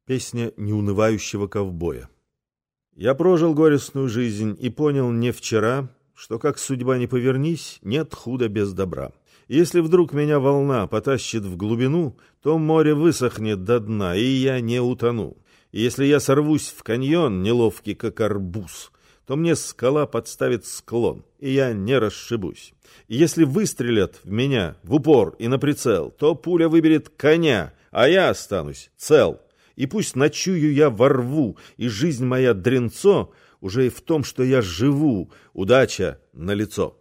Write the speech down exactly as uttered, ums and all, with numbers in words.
Песня неунывающего ковбоя. Я прожил горестную жизнь и понял не вчера, что как судьба не повернись, нет худа без добра. Если вдруг меня волна потащит в глубину, то море высохнет до дна, и я не утону. И если я сорвусь в каньон, неловкий как арбуз, то мне скала подставит склон, и я не расшибусь. И если выстрелят в меня в упор и на прицел, то пуля выберет коня, а я останусь цел. И пусть ночую я во рву, и жизнь моя дренцо, уже и в том, что я живу, удача налицо.